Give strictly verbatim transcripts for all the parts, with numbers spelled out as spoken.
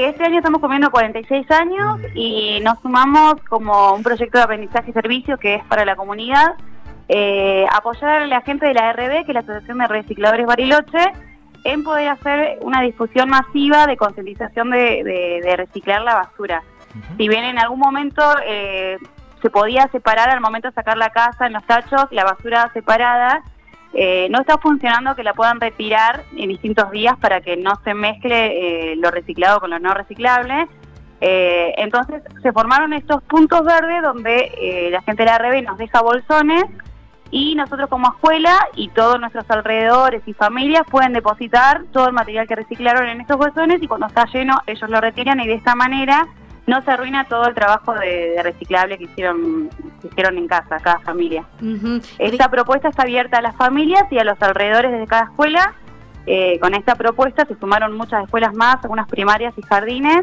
Eh, este año estamos cumpliendo cuarenta y seis años y nos sumamos como un proyecto de aprendizaje y servicio que es para la comunidad, eh, apoyar a la gente de la A R B, que es la Asociación de Recicladores Bariloche, en poder hacer una difusión masiva de concientización de, de, de reciclar la basura. Uh-huh. Si bien en algún momento eh, se podía separar al momento de sacar la casa en los tachos, la basura separada, Eh, no está funcionando que la puedan retirar en distintos días para que no se mezcle eh, lo reciclado con lo no reciclable. Eh, entonces se formaron estos puntos verdes donde eh, la gente de la A R B nos deja bolsones y nosotros como escuela y todos nuestros alrededores y familias pueden depositar todo el material que reciclaron en estos bolsones y cuando está lleno ellos lo retiran y de esta manera no se arruina todo el trabajo de, de reciclable que hicieron que hicieron en casa, cada familia. Uh-huh. Esta propuesta está abierta a las familias y a los alrededores de cada escuela. Eh, con esta propuesta se sumaron muchas escuelas más, algunas primarias y jardines,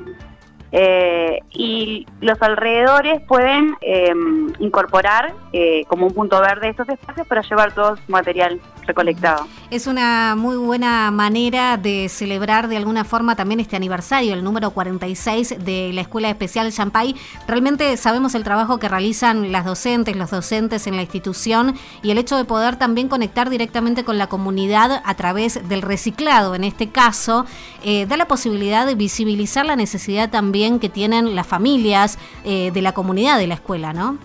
eh, y los alrededores pueden eh, incorporar eh, como un punto verde estos espacios para llevar todo su material recolectado. Es una muy buena manera de celebrar de alguna forma también este aniversario, el número cuarenta y seis de la Escuela Especial Champay. Realmente sabemos el trabajo que realizan las docentes, los docentes en la institución y el hecho de poder también conectar directamente con la comunidad a través del reciclado, en este caso, eh, da la posibilidad de visibilizar la necesidad también que tienen las familias eh, de la comunidad de la escuela, ¿no?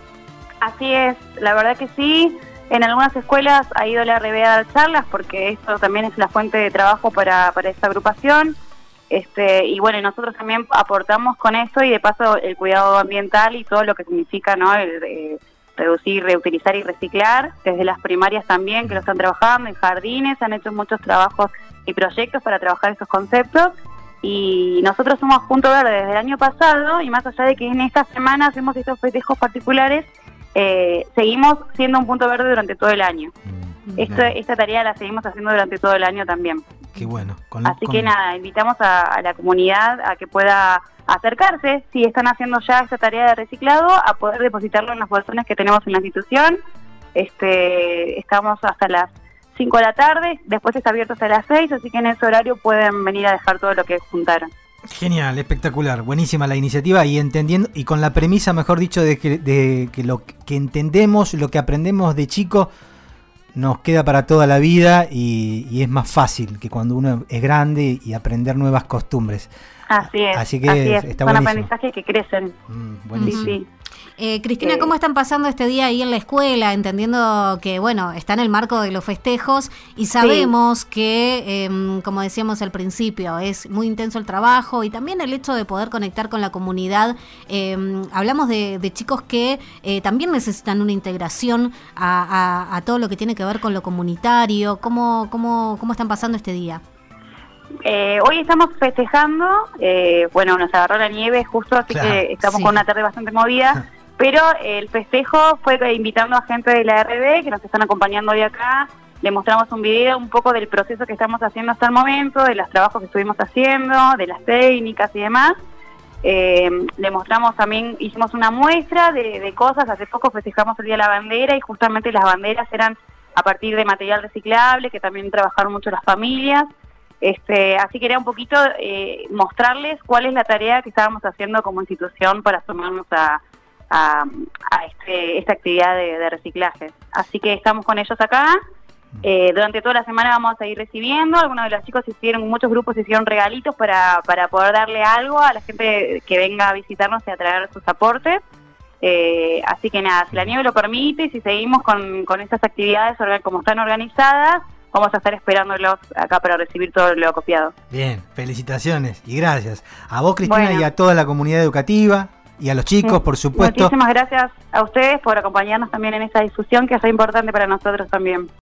Así es, la verdad que sí. En algunas escuelas ha ido la A R B a dar charlas porque esto también es la fuente de trabajo para, para esta agrupación. Este, y bueno, nosotros también aportamos con esto y de paso el cuidado ambiental y todo lo que significa, ¿no? El, eh, reducir, reutilizar y reciclar. Desde las primarias también que lo están trabajando, en jardines han hecho muchos trabajos y proyectos para trabajar estos conceptos. Y nosotros somos Punto Verde desde el año pasado y más allá de que en esta semana hacemos estos festejos particulares, Eh, seguimos siendo un punto verde durante todo el año. Mm, Esto, esta tarea la seguimos haciendo durante todo el año también. Qué bueno. Con, Así con... que nada, invitamos a, a la comunidad a que pueda acercarse, si están haciendo ya esta tarea de reciclado, a poder depositarlo en los bolsones que tenemos en la institución. Este, estamos hasta las cinco de la tarde, después está abierto hasta las seis, así que en ese horario pueden venir a dejar todo lo que juntaron. Genial, espectacular, buenísima la iniciativa y entendiendo y con la premisa, mejor dicho, de que, de que lo que entendemos, lo que aprendemos de chico nos queda para toda la vida y, y es más fácil que cuando uno es grande y aprender nuevas costumbres. Así es, así que así es. Está Son buenísimo. aprendizajes que crecen. Mm, buenísimo. Sí, sí. Eh, Cristina, ¿cómo están pasando este día ahí en la escuela? Entendiendo que, bueno, está en el marco de los festejos y sabemos sí. que, eh, como decíamos al principio, es muy intenso el trabajo y también el hecho de poder conectar con la comunidad. Eh, hablamos de, de chicos que eh, también necesitan una integración a, a, a todo lo que tiene que ver con lo comunitario. ¿Cómo, cómo, cómo están pasando este día? Eh, hoy estamos festejando, eh, bueno, nos agarró la nieve justo, así claro, que estamos sí. con una tarde bastante movida, pero el festejo fue invitando a gente de la A R B que nos están acompañando hoy acá. Le mostramos un video un poco del proceso que estamos haciendo hasta el momento, de los trabajos que estuvimos haciendo, de las técnicas y demás. Eh, le mostramos también, hicimos una muestra de, de cosas. Hace poco festejamos el Día de la Bandera y justamente las banderas eran a partir de material reciclable, que también trabajaron mucho las familias. Este, así que era un poquito eh, mostrarles cuál es la tarea que estábamos haciendo como institución para sumarnos a, a, a este, esta actividad de, de reciclaje. Así que estamos con ellos acá. Eh, durante toda la semana vamos a ir recibiendo. Algunos de los chicos hicieron, muchos grupos hicieron regalitos para, para poder darle algo a la gente que venga a visitarnos y a traer sus aportes. Eh, así que nada, si la nieve lo permite y si seguimos con, con estas actividades como están organizadas, vamos a estar esperándolos acá para recibir todo lo copiado. Bien, felicitaciones y gracias. A vos, Cristina, bueno. y a toda la comunidad educativa y a los chicos, por supuesto. Muchísimas gracias a ustedes por acompañarnos también en esta difusión que es importante para nosotros también.